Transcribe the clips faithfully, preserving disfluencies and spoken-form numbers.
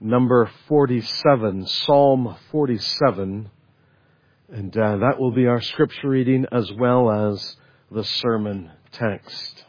number forty-seven, Psalm forty-seven. And uh, that will be our scripture reading as well as the sermon text.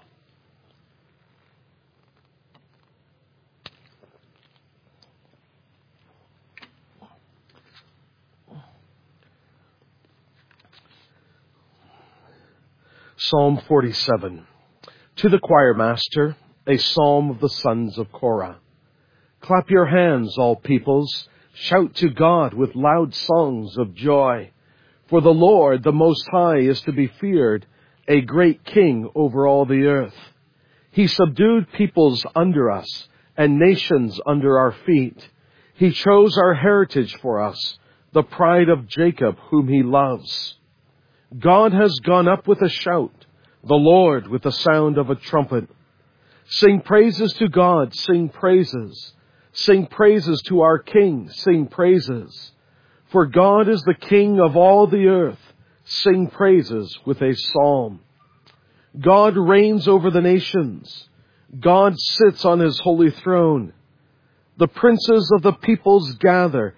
Psalm forty-seven. To the choir master, a psalm of the sons of Korah. Clap your hands, all peoples. Shout to God with loud songs of joy. For the Lord, the Most High, is to be feared, a great king over all the earth. He subdued peoples under us and nations under our feet. He chose our heritage for us, the pride of Jacob, whom he loves. God has gone up with a shout, the Lord with the sound of a trumpet. Sing praises to God, sing praises. Sing praises to our King, sing praises. For God is the King of all the earth. Sing praises with a psalm. God reigns over the nations. God sits on his holy throne. The princes of the peoples gather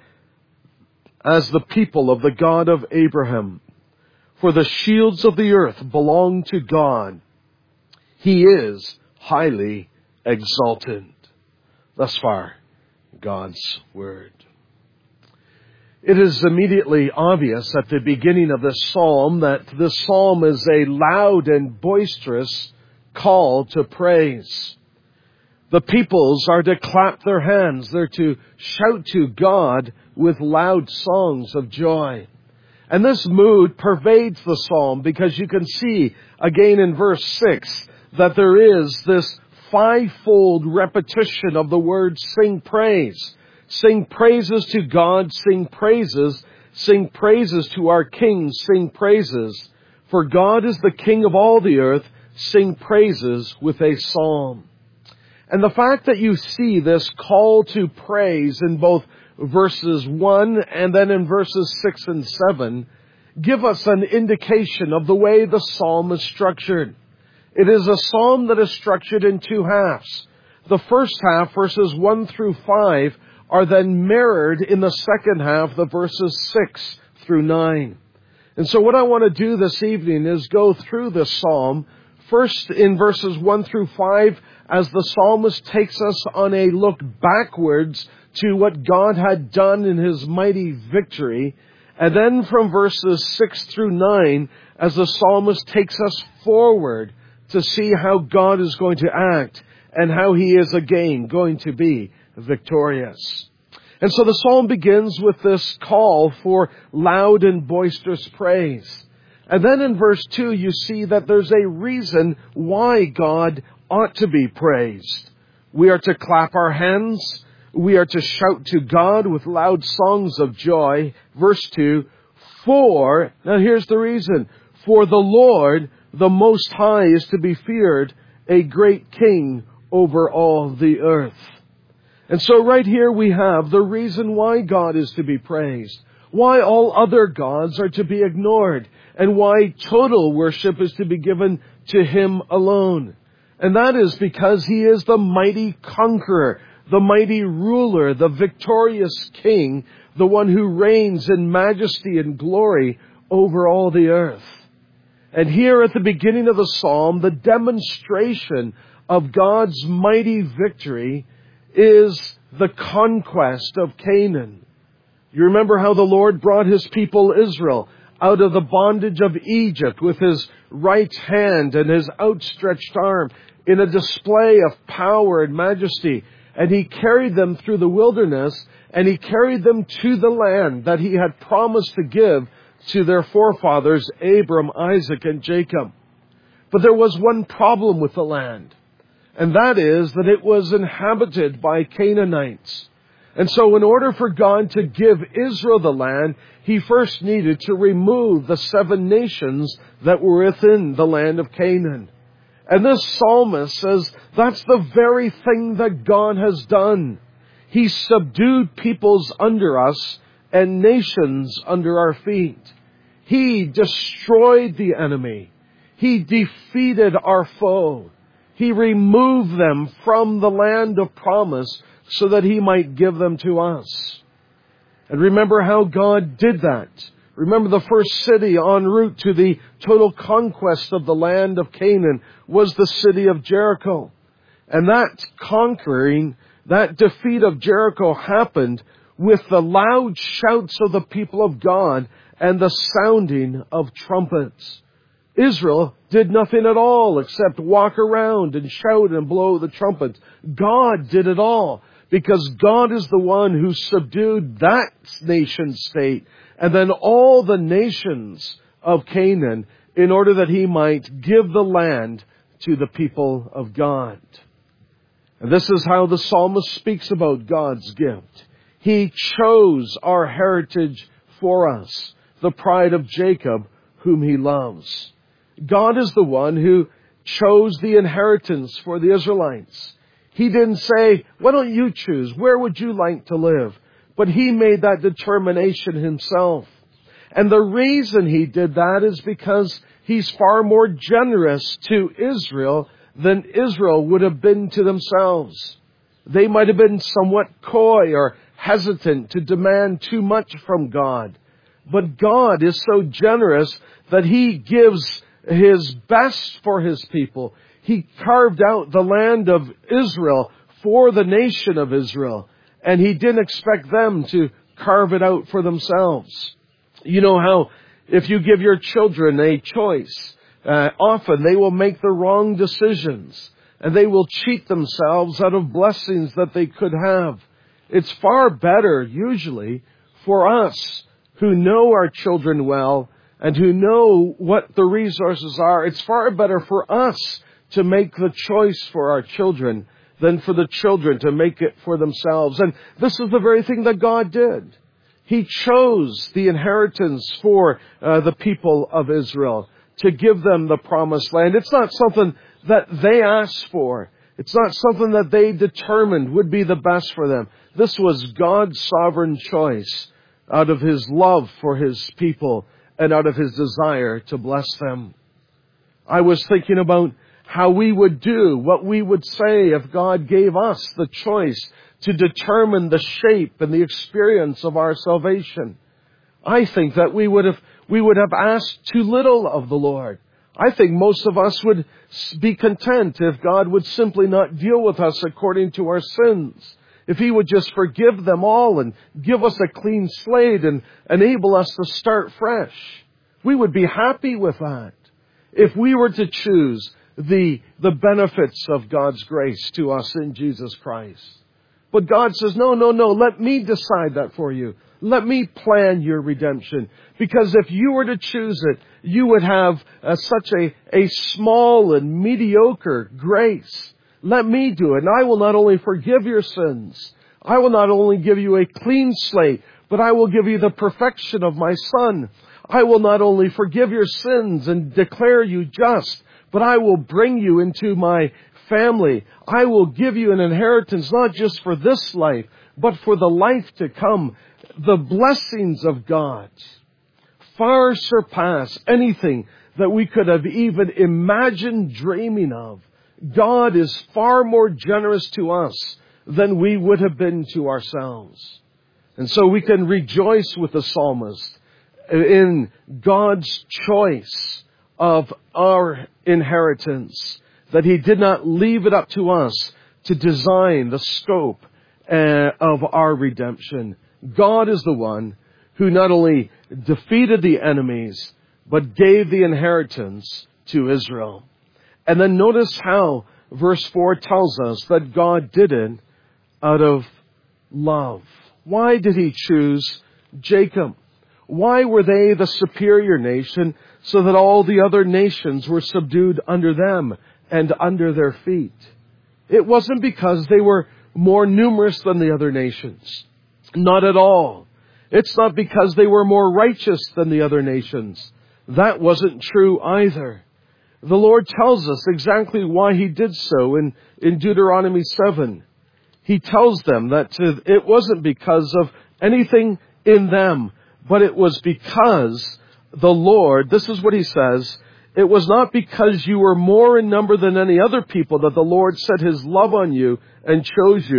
as the people of the God of Abraham. For the shields of the earth belong to God. He is highly exalted. Thus far, God's Word. It is immediately obvious at the beginning of this psalm that this psalm is a loud and boisterous call to praise. The peoples are to clap their hands. They're to shout to God with loud songs of joy. And this mood pervades the psalm because you can see again in verse six that there is this fivefold repetition of the word sing praise. Sing praises to God, sing praises, sing praises to our King, sing praises. For God is the King of all the earth, sing praises with a psalm. And the fact that you see this call to praise in both verses one and then in verses six and seven give us an indication of the way the psalm is structured. It is a psalm that is structured in two halves. The first half, verses one through five, are then mirrored in the second half, the verses six through nine. And so what I want to do this evening is go through this psalm, first in verses one through five, as the psalmist takes us on a look backwards to what God had done in his mighty victory, and then from verses six through nine, as the psalmist takes us forward to see how God is going to act and how he is again going to be victorious. And so the psalm begins with this call for loud and boisterous praise. And then in verse two, you see that there's a reason why God ought to be praised. We are to clap our hands. We are to shout to God with loud songs of joy. Verse two, for, now here's the reason, for the Lord, the Most High, is to be feared, a great king over all the earth. And so right here we have the reason why God is to be praised, why all other gods are to be ignored, and why total worship is to be given to him alone. And that is because he is the mighty conqueror, the mighty ruler, the victorious king, the one who reigns in majesty and glory over all the earth. And here at the beginning of the psalm, the demonstration of God's mighty victory is the conquest of Canaan. You remember how the Lord brought his people Israel out of the bondage of Egypt with his right hand and his outstretched arm in a display of power and majesty. And he carried them through the wilderness, and he carried them to the land that he had promised to give to their forefathers, Abram, Isaac, and Jacob. But there was one problem with the land. And that is that it was inhabited by Canaanites. And so in order for God to give Israel the land, he first needed to remove the seven nations that were within the land of Canaan. And this psalmist says that's the very thing that God has done. He subdued peoples under us and nations under our feet. He destroyed the enemy. He defeated our foe. He removed them from the land of promise so that He might give them to us. And remember how God did that. Remember, the first city en route to the total conquest of the land of Canaan was the city of Jericho. And that conquering, that defeat of Jericho happened with the loud shouts of the people of God and the sounding of trumpets. Israel did nothing at all except walk around and shout and blow the trumpets. God did it all, because God is the one who subdued that nation state and then all the nations of Canaan in order that He might give the land to the people of God. And this is how the psalmist speaks about God's gift. He chose our heritage for us, the pride of Jacob, whom He loves. God is the one who chose the inheritance for the Israelites. He didn't say, why don't you choose? Where would you like to live? But He made that determination Himself. And the reason He did that is because He's far more generous to Israel than Israel would have been to themselves. They might have been somewhat coy or hesitant to demand too much from God. But God is so generous that He gives His best for His people. He carved out the land of Israel for the nation of Israel. And He didn't expect them to carve it out for themselves. You know how if you give your children a choice, uh, often they will make the wrong decisions. And they will cheat themselves out of blessings that they could have. It's far better, usually, for us who know our children well and who know what the resources are. It's far better for us to make the choice for our children than for the children to make it for themselves. And this is the very thing that God did. He chose the inheritance for uh, the people of Israel to give them the promised land. It's not something that they asked for. It's not something that they determined would be the best for them. This was God's sovereign choice out of His love for His people and out of His desire to bless them. I was thinking about how we would do, what we would say if God gave us the choice to determine the shape and the experience of our salvation. I think that we would have, we would have asked too little of the Lord. I think most of us would be content if God would simply not deal with us according to our sins. If He would just forgive them all and give us a clean slate and enable us to start fresh. We would be happy with that if we were to choose the, the benefits of God's grace to us in Jesus Christ. But God says, no, no, no, let me decide that for you. Let me plan your redemption. Because if you were to choose it, you would have uh, such a, a small and mediocre grace. Let me do it. And I will not only forgive your sins, I will not only give you a clean slate, but I will give you the perfection of my Son. I will not only forgive your sins and declare you just, but I will bring you into my family. I will give you an inheritance, not just for this life, but for the life to come. The blessings of God far surpass anything that we could have even imagined dreaming of. God is far more generous to us than we would have been to ourselves. And so we can rejoice with the psalmist in God's choice of our inheritance, that He did not leave it up to us to design the scope uh, of our redemption. God is the one who not only defeated the enemies, but gave the inheritance to Israel. And then notice how verse four tells us that God did it out of love. Why did He choose Jacob? Why were they the superior nation so that all the other nations were subdued under them and under their feet? It wasn't because they were more numerous than the other nations. Not at all. It's not because they were more righteous than the other nations. That wasn't true either. The Lord tells us exactly why He did so in, in Deuteronomy seven. He tells them that it wasn't because of anything in them, but it was because the Lord, this is what He says, it was not because you were more in number than any other people that the Lord set His love on you and chose you.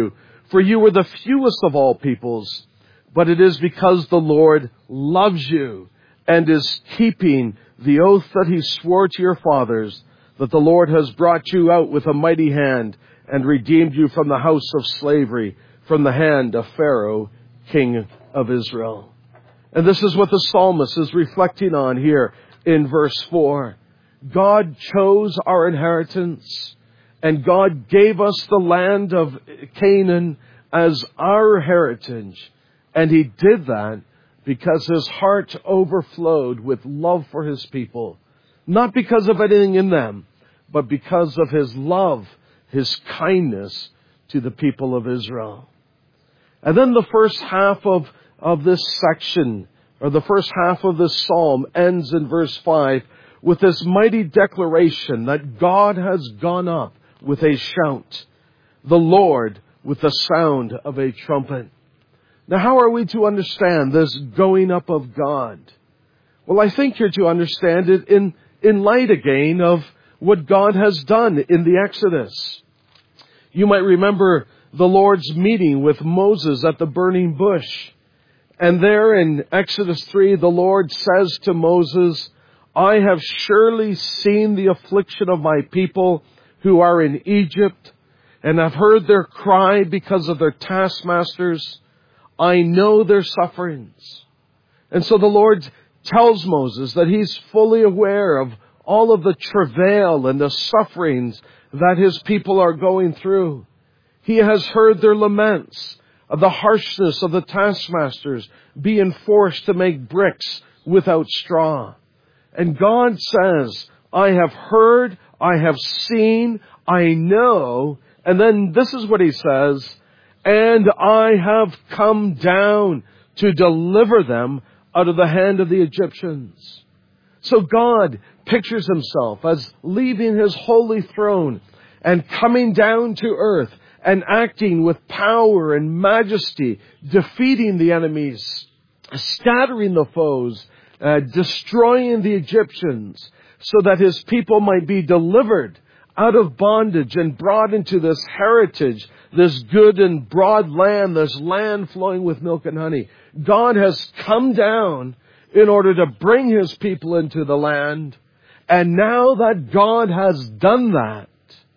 For you were the fewest of all peoples, but it is because the Lord loves you and is keeping the oath that he swore to your fathers, that the Lord has brought you out with a mighty hand and redeemed you from the house of slavery, from the hand of Pharaoh, king of Israel. And this is what the psalmist is reflecting on here in verse four. God chose our inheritance, and God gave us the land of Canaan as our heritage. And he did that because his heart overflowed with love for his people. Not because of anything in them, but because of his love, his kindness to the people of Israel. And then the first half of, of this section, or the first half of this psalm, ends in verse five with this mighty declaration that God has gone up with a shout, the Lord with the sound of a trumpet. Now, how are we to understand this going up of God? Well, I think you're to understand it in, in light again of what God has done in the Exodus. You might remember the Lord's meeting with Moses at the burning bush. And there in Exodus three, the Lord says to Moses, I have surely seen the affliction of my people who are in Egypt, and have heard their cry because of their taskmasters. I know their sufferings. And so the Lord tells Moses that he's fully aware of all of the travail and the sufferings that his people are going through. He has heard their laments of the harshness of the taskmasters being forced to make bricks without straw. And God says, I have heard, I have seen, I know. And then this is what he says, and I have come down to deliver them out of the hand of the Egyptians. So God pictures himself as leaving his holy throne and coming down to earth and acting with power and majesty, defeating the enemies, scattering the foes, uh, destroying the Egyptians, so that his people might be delivered out of bondage and brought into this heritage, this good and broad land, this land flowing with milk and honey. God has come down in order to bring his people into the land. And now that God has done that,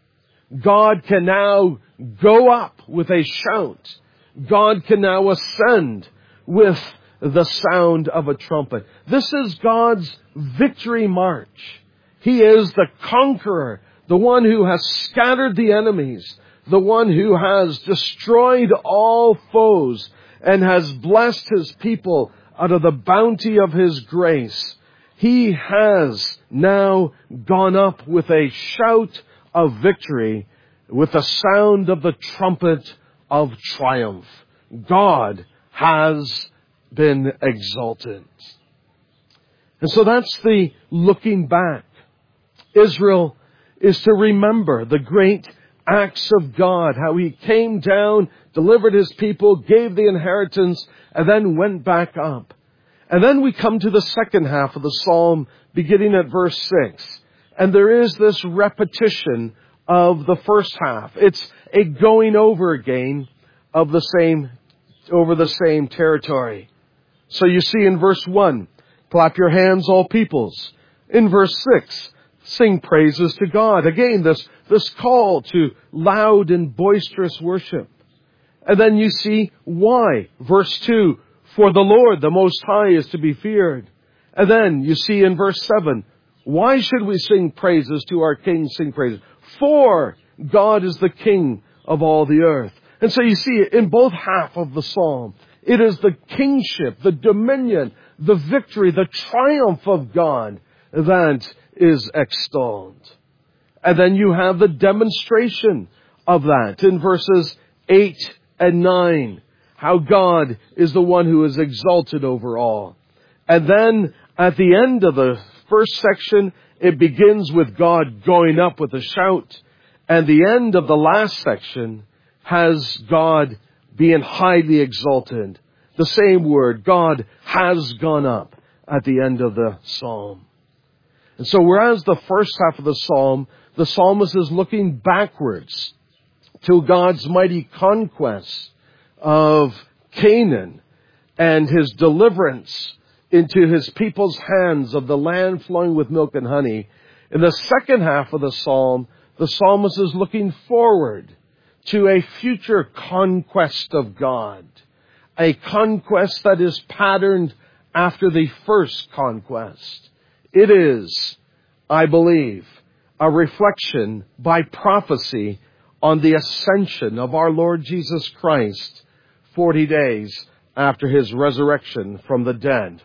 God can now go up with a shout. God can now ascend with the sound of a trumpet. This is God's victory march. He is the conqueror, the one who has scattered the enemies, the one who has destroyed all foes and has blessed his people out of the bounty of his grace. He has now gone up with a shout of victory, with the sound of the trumpet of triumph. God has been exalted. And so that's the looking back. Israel is to remember the great acts of God, how he came down, delivered his people, gave the inheritance, and then went back up. And then we come to the second half of the psalm, beginning at verse six. And there is this repetition of the first half. It's a going over again of the same, over the same territory. So you see in verse one, clap your hands, all peoples. In verse six, sing praises to God. Again, this, this call to loud and boisterous worship. And then you see why. Verse two, for the Lord, the Most High, is to be feared. And then you see in verse seven, why should we sing praises to our King, sing praises? For God is the King of all the earth. And so you see in both half of the psalm, it is the kingship, the dominion, the victory, the triumph of God that is extolled. And then you have the demonstration of that in verses eight and nine. How God is the one who is exalted over all. And then at the end of the first section, it begins with God going up with a shout. And the end of the last section has God being highly exalted. The same word, God has gone up, at the end of the psalm. And so whereas the first half of the psalm, the psalmist is looking backwards to God's mighty conquest of Canaan and his deliverance into his people's hands of the land flowing with milk and honey, in the second half of the psalm, the psalmist is looking forward to a future conquest of God, a conquest that is patterned after the first conquest. It is, I believe, a reflection by prophecy on the ascension of our Lord Jesus Christ forty days after his resurrection from the dead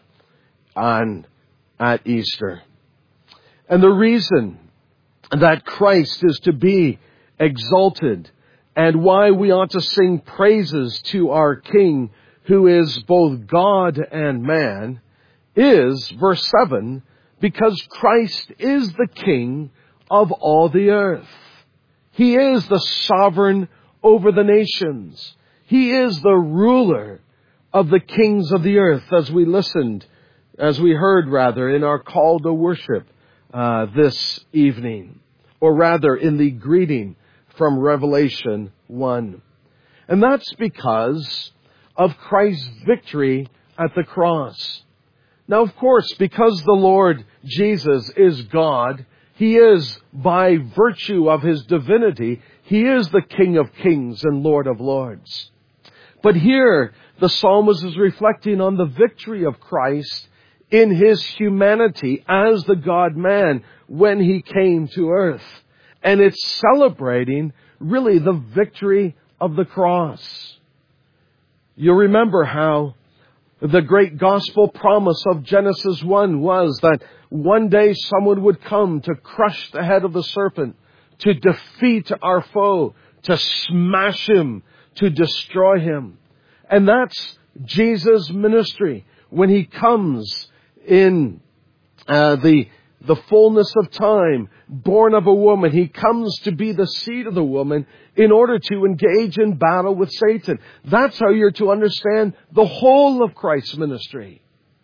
on at Easter. And the reason that Christ is to be exalted and why we ought to sing praises to our King, who is both God and man, is, verse seven, because Christ is the King of all the earth. He is the sovereign over the nations. He is the ruler of the kings of the earth, as we listened, as we heard rather, in our call to worship uh, this evening, or rather in the greeting from Revelation one. And that's because of Christ's victory at the cross. Now, of course, because the Lord Jesus is God, He is, by virtue of His divinity, He is the King of kings and Lord of lords. But here, the psalmist is reflecting on the victory of Christ in His humanity as the God-man when He came to earth. And it's celebrating, really, the victory of the cross. You'll remember how the great gospel promise of Genesis one was that one day someone would come to crush the head of the serpent, to defeat our foe, to smash him, to destroy him. And that's Jesus' ministry when He comes in uh, the the fullness of time, born of a woman. He comes to be the seed of the woman in order to engage in battle with Satan. That's how you're to understand the whole of Christ's ministry.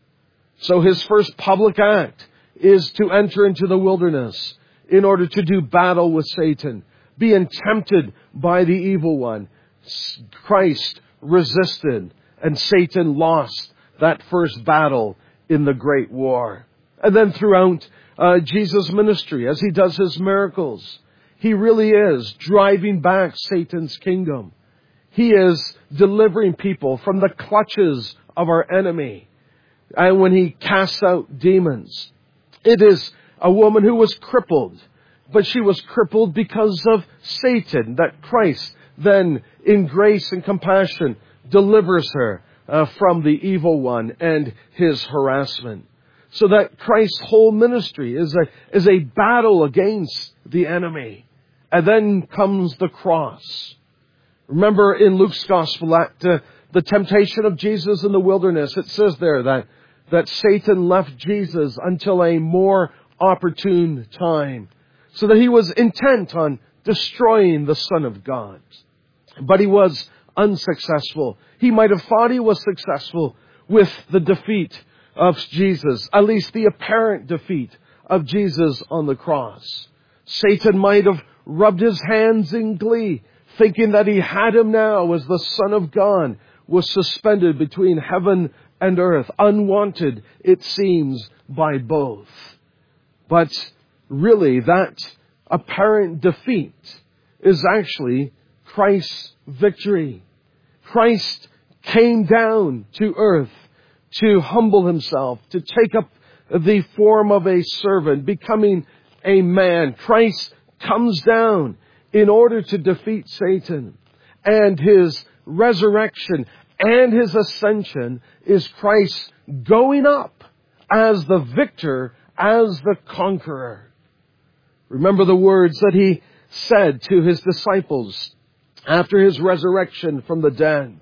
So His first public act is to enter into the wilderness in order to do battle with Satan, being tempted by the evil one. Christ resisted, and Satan lost that first battle in the great war. And then throughout uh, Jesus' ministry, as He does His miracles, He really is driving back Satan's kingdom. He is delivering people from the clutches of our enemy. And when He casts out demons, it is a woman who was crippled, but she was crippled because of Satan, that Christ then, in grace and compassion, delivers her uh, from the evil one and his harassment. So that Christ's whole ministry is a, is a battle against the enemy. And then comes the cross. Remember in Luke's Gospel at uh, the temptation of Jesus in the wilderness, it says there that, that Satan left Jesus until a more opportune time, so that he was intent on destroying the Son of God. But he was unsuccessful. He might have thought he was successful with the defeat of Jesus, at least the apparent defeat of Jesus on the cross. Satan might have rubbed his hands in glee, thinking that he had him now as the Son of God was suspended between heaven and earth, unwanted, it seems, by both. But really, that apparent defeat is actually Christ's victory. Christ came down to earth to humble Himself, to take up the form of a servant, becoming a man. Christ comes down in order to defeat Satan. And His resurrection and His ascension is Christ going up as the victor, as the conqueror. Remember the words that He said to His disciples after His resurrection from the dead.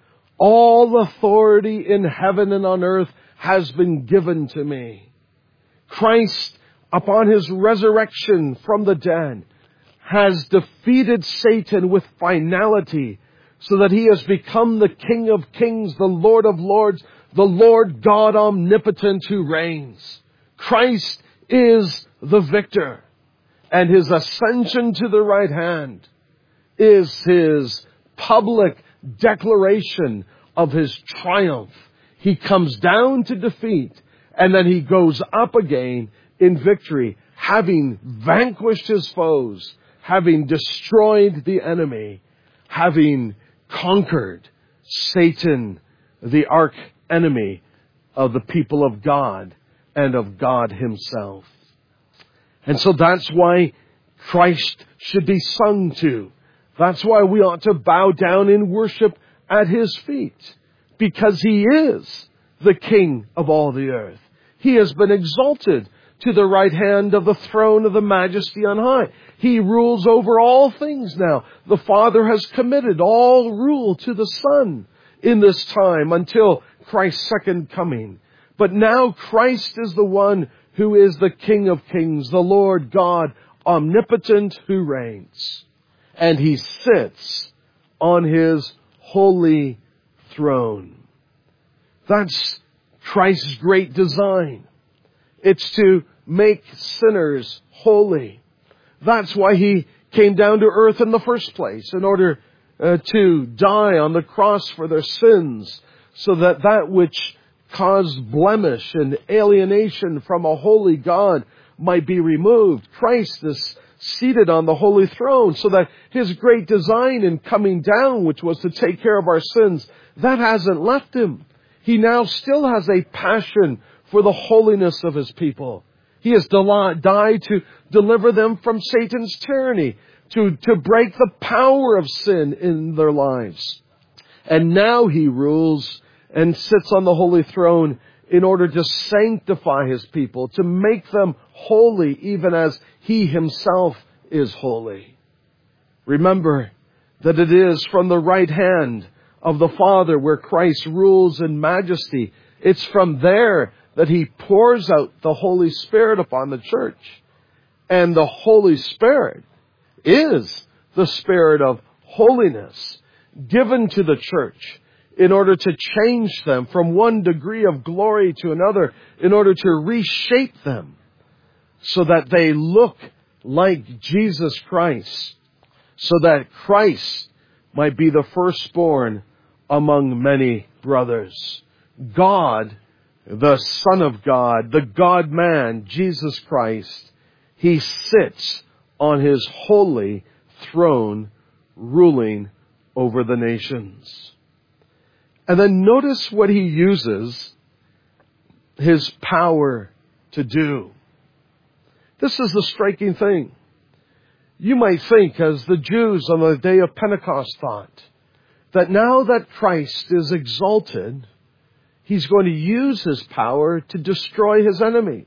All authority in heaven and on earth has been given to me. Christ, upon His resurrection from the dead, has defeated Satan with finality, so that He has become the King of kings, the Lord of lords, the Lord God omnipotent who reigns. Christ is the victor, and His ascension to the right hand is his public declaration of his triumph. He comes down to defeat, and then he goes up again in victory, having vanquished his foes, having destroyed the enemy, having conquered Satan, the arch enemy of the people of God and of God himself. And so that's why Christ should be sung to. That's why we ought to bow down in worship at his feet, because he is the King of all the earth. He has been exalted to the right hand of the throne of the Majesty on high. He rules over all things now. The Father has committed all rule to the Son in this time until Christ's second coming. But now Christ is the one who is the King of kings, the Lord God omnipotent who reigns. And he sits on his holy throne. That's Christ's great design. It's to make sinners holy. That's why he came down to earth in the first place, in order uh, to die on the cross for their sins, so that that which caused blemish and alienation from a holy God might be removed. Christ is seated on the holy throne, so that his great design in coming down, which was to take care of our sins, that hasn't left him. He now still has a passion for the holiness of his people. He has died to deliver them from Satan's tyranny, to, to break the power of sin in their lives. And now he rules and sits on the holy throne in order to sanctify his people, to make them holy even as he himself is holy. Remember that it is from the right hand of the Father where Christ rules in majesty. It's from there that he pours out the Holy Spirit upon the church. And the Holy Spirit is the Spirit of holiness given to the church in order to change them from one degree of glory to another, in order to reshape them so that they look like Jesus Christ, so that Christ might be the firstborn among many brothers. God, the Son of God, the God-man, Jesus Christ, he sits on his holy throne, ruling over the nations. And then notice what he uses his power to do. This is the striking thing. You might think, as the Jews on the day of Pentecost thought, that now that Christ is exalted, he's going to use his power to destroy his enemies.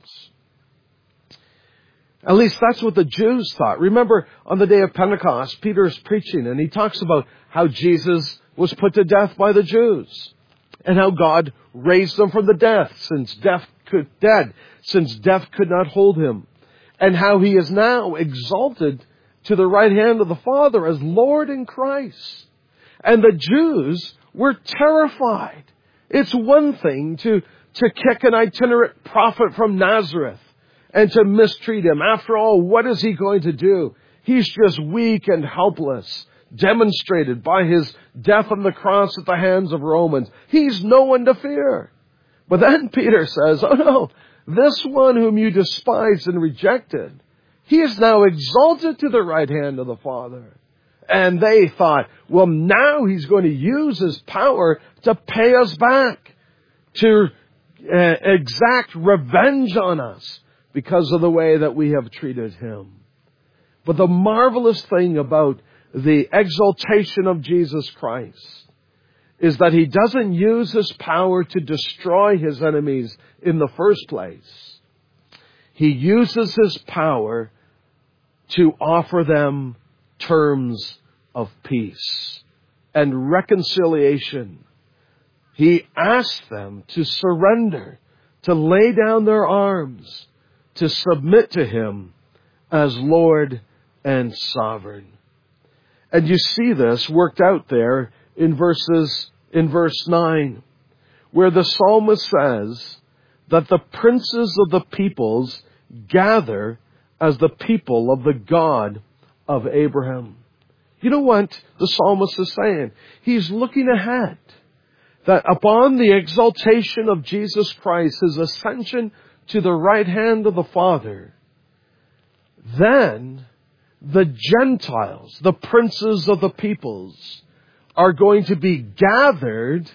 At least that's what the Jews thought. Remember, on the day of Pentecost, Peter is preaching, and he talks about how Jesus was put to death by the Jews, and how God raised him from the death, since death could dead, since death could not hold him, and how he is now exalted to the right hand of the Father as Lord in Christ. And the Jews were terrified. It's one thing to, to kick an itinerant prophet from Nazareth and to mistreat him. After all, what is he going to do? He's just weak and helpless, demonstrated by his death on the cross at the hands of Romans. He's no one to fear. But then Peter says, oh no, this one whom you despised and rejected, he is now exalted to the right hand of the Father. And they thought, well, now he's going to use his power to pay us back, to uh, exact revenge on us because of the way that we have treated him. But the marvelous thing about the exaltation of Jesus Christ is that he doesn't use his power to destroy his enemies in the first place. He uses his power to offer them terms of peace and reconciliation. He asks them to surrender, to lay down their arms, to submit to him as Lord and sovereign. And you see this worked out there in verses, in verse nine, where the psalmist says that the princes of the peoples gather as the people of the God of Abraham. You know what the psalmist is saying? He's looking ahead. That upon the exaltation of Jesus Christ, His ascension to the right hand of the Father, then the Gentiles, the princes of the peoples, are going to be gathered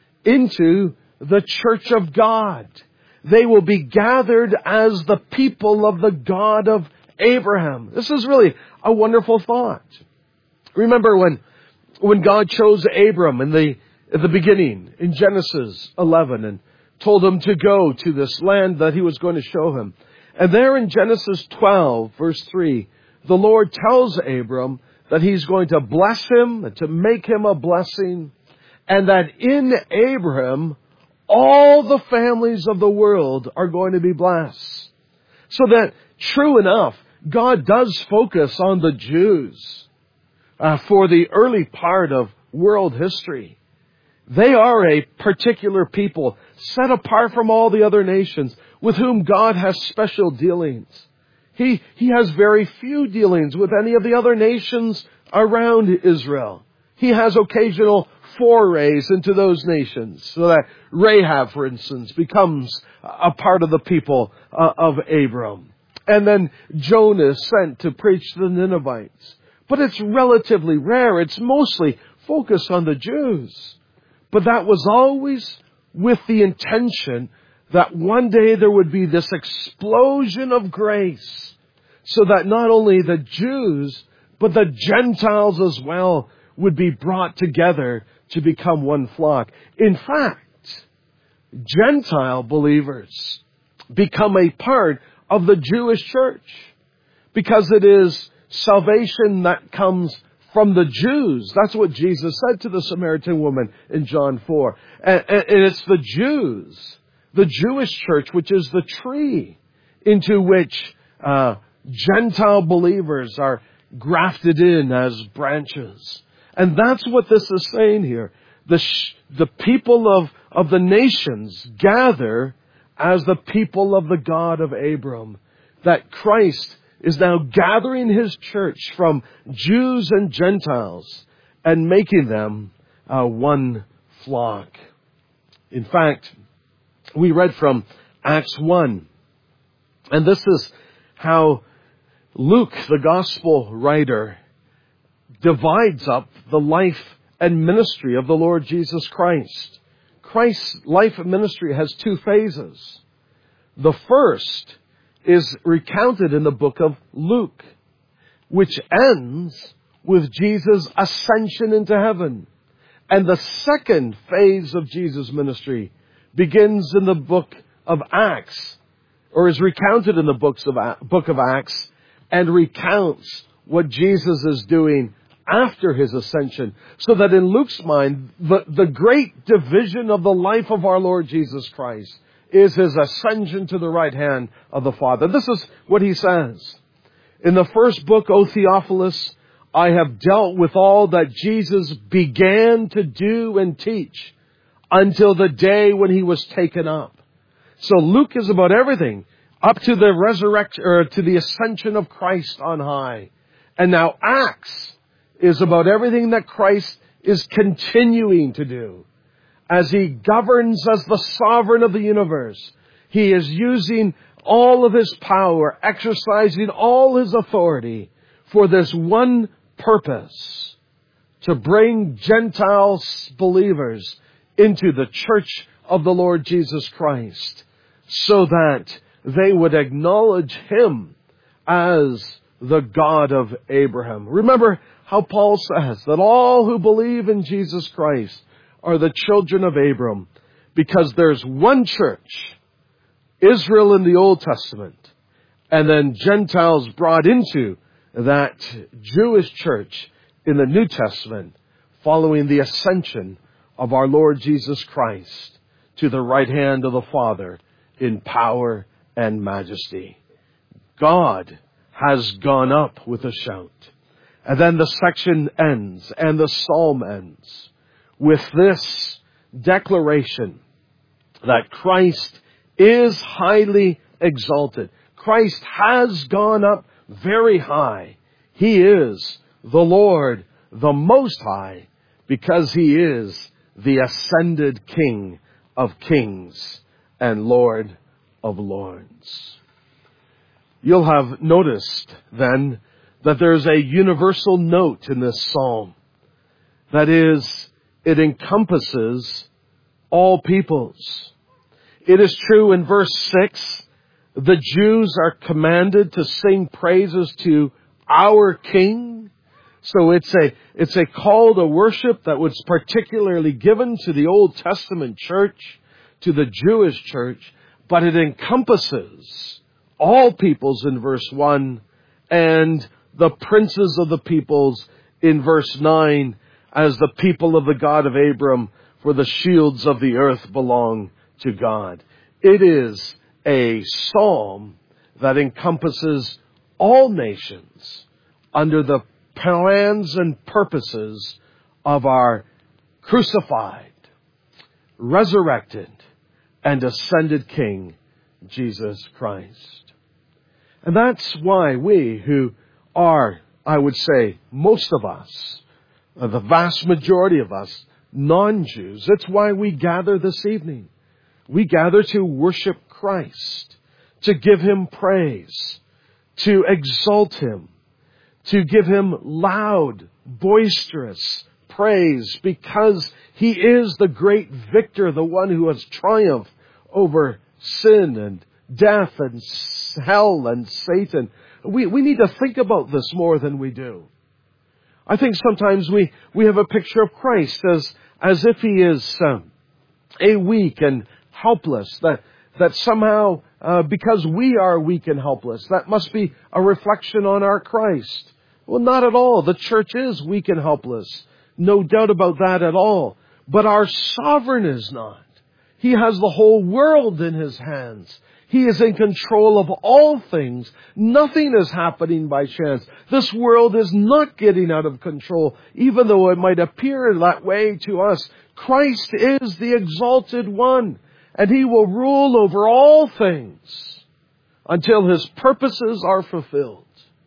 into the church of God. They will be gathered as the people of the God of Abraham. This is really a wonderful thought. Remember when, when God chose Abram in the, at the beginning in Genesis eleven and told him to go to this land that He was going to show him. And there in Genesis twelve, verse three, the Lord tells Abram that He's going to bless him and to make him a blessing, and that in Abraham all the families of the world are going to be blessed. So that, true enough, God does focus on the Jews uh, for the early part of world history. They are a particular people set apart from all the other nations with whom God has special dealings. He, he has very few dealings with any of the other nations around Israel. He has occasional forays into those nations, so that Rahab, for instance, becomes a part of the people uh, of Abram. And then Jonah is sent to preach to the Ninevites. But it's relatively rare. It's mostly focused on the Jews. But that was always with the intention that one day there would be this explosion of grace, so that not only the Jews, but the Gentiles as well would be brought together to become one flock. In fact, Gentile believers become a part of the Jewish church because it is salvation that comes from the Jews. That's what Jesus said to the Samaritan woman in John four. And, and it's the Jews, the Jewish church, which is the tree into which uh, Gentile believers are grafted in as branches. And that's what this is saying here. The, sh- the people of, of the nations gather as the people of the God of Abram. That Christ is now gathering His church from Jews and Gentiles and making them uh, one flock. In fact, we read from Acts one, and this is how Luke, the gospel writer, divides up the life and ministry of the Lord Jesus Christ. Christ's life and ministry has two phases. The first is recounted in the book of Luke, which ends with Jesus' ascension into heaven. And the second phase of Jesus' ministry begins in the book of Acts, or is recounted in the books of book of Acts, and recounts what Jesus is doing after His ascension. So that in Luke's mind, the, the great division of the life of our Lord Jesus Christ is His ascension to the right hand of the Father. This is what he says. In the first book, O Theophilus, I have dealt with all that Jesus began to do and teach until the day when He was taken up. So Luke is about everything up to the resurrection, or to the ascension of Christ on high. And now Acts is about everything that Christ is continuing to do. As He governs as the sovereign of the universe, He is using all of His power, exercising all His authority for this one purpose: to bring Gentile believers into the church of the Lord Jesus Christ, so that they would acknowledge Him as the God of Abraham. Remember how Paul says that all who believe in Jesus Christ are the children of Abram, because there's one church, Israel in the Old Testament, and then Gentiles brought into that Jewish church in the New Testament following the ascension of our Lord Jesus Christ to the right hand of the Father in power and majesty. God has gone up with a shout. And then the section ends and the psalm ends with this declaration that Christ is highly exalted. Christ has gone up very high. He is the Lord the Most High, because He is the ascended King of kings and Lord of lords. You'll have noticed then that there's a universal note in this psalm. That is, it encompasses all peoples. It is true in verse six, the Jews are commanded to sing praises to our King. So it's a, it's a call to worship that was particularly given to the Old Testament church, to the Jewish church, but it encompasses all peoples in verse one and the princes of the peoples in verse nine, as the people of the God of Abram, for the shields of the earth belong to God. It is a psalm that encompasses all nations under the plans and purposes of our crucified, resurrected, and ascended King, Jesus Christ. And that's why we who are, I would say, most of us, the vast majority of us, non-Jews, that's why we gather this evening. We gather to worship Christ, to give Him praise, to exalt Him, to give Him loud, boisterous praise, because He is the great victor, the one who has triumphed over sin and death and hell and Satan. We, we need to think about this more than we do. I think sometimes we, we have a picture of Christ as, as if He is um, a weak and helpless, that, that somehow, uh, because we are weak and helpless, that must be a reflection on our Christ. Well, not at all. The church is weak and helpless. No doubt about that at all. But our sovereign is not. He has the whole world in His hands. He is in control of all things. Nothing is happening by chance. This world is not getting out of control, even though it might appear that way to us. Christ is the exalted one, and He will rule over all things until His purposes are fulfilled.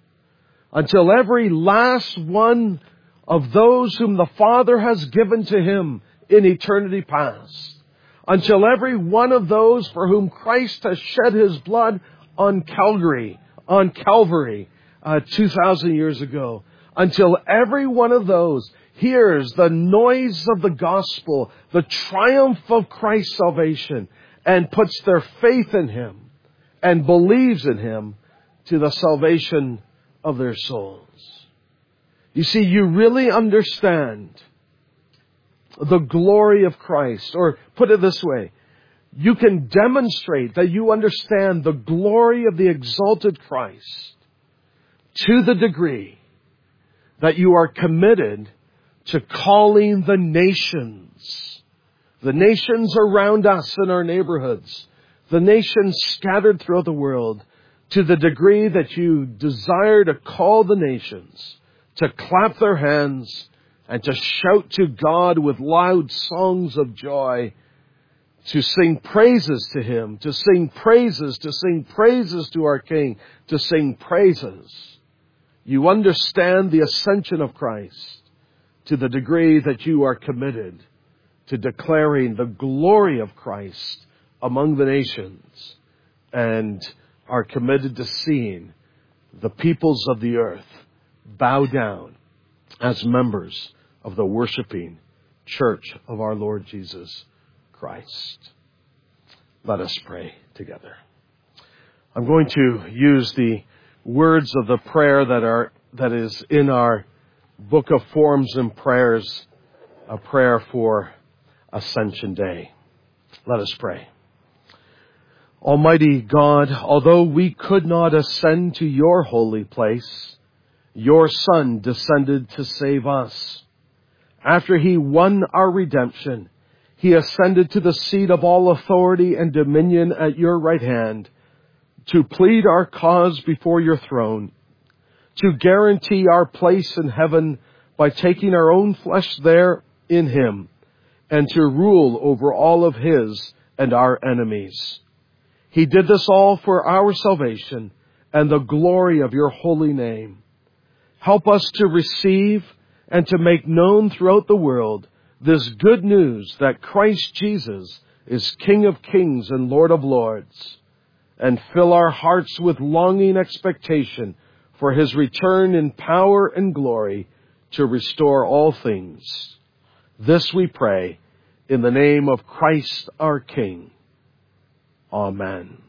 Until every last one of those whom the Father has given to Him in eternity past. Until every one of those for whom Christ has shed His blood on Calvary, on Calvary, uh, two thousand years ago. Until every one of those hears the noise of the gospel, the triumph of Christ's salvation, and puts their faith in Him and believes in Him to the salvation of their souls. You see, you really understand the glory of Christ. Or put it this way, you can demonstrate that you understand the glory of the exalted Christ to the degree that you are committed to calling the nations, the nations around us in our neighborhoods, the nations scattered throughout the world, to the degree that you desire to call the nations to clap their hands and to shout to God with loud songs of joy, to sing praises to Him, to sing praises, to sing praises to our King, to sing praises. You understand the ascension of Christ to the degree that you are committed to declaring the glory of Christ among the nations, and are committed to seeing the peoples of the earth bow down as members of the worshiping church of our Lord Jesus Christ. Let us pray together. I'm going to use the words of the prayer that are that is in our book of forms and prayers, a prayer for Ascension Day. Let us pray. Almighty God, although we could not ascend to your holy place, your Son descended to save us. After He won our redemption, He ascended to the seat of all authority and dominion at your right hand to plead our cause before your throne, to guarantee our place in heaven by taking our own flesh there in Him, and to rule over all of His and our enemies. He did this all for our salvation and the glory of your holy name. Help us to receive and to make known throughout the world this good news that Christ Jesus is King of kings and Lord of lords, and fill our hearts with longing expectation for his return in power and glory to restore all things. This we pray in the name of Christ our King. Amen.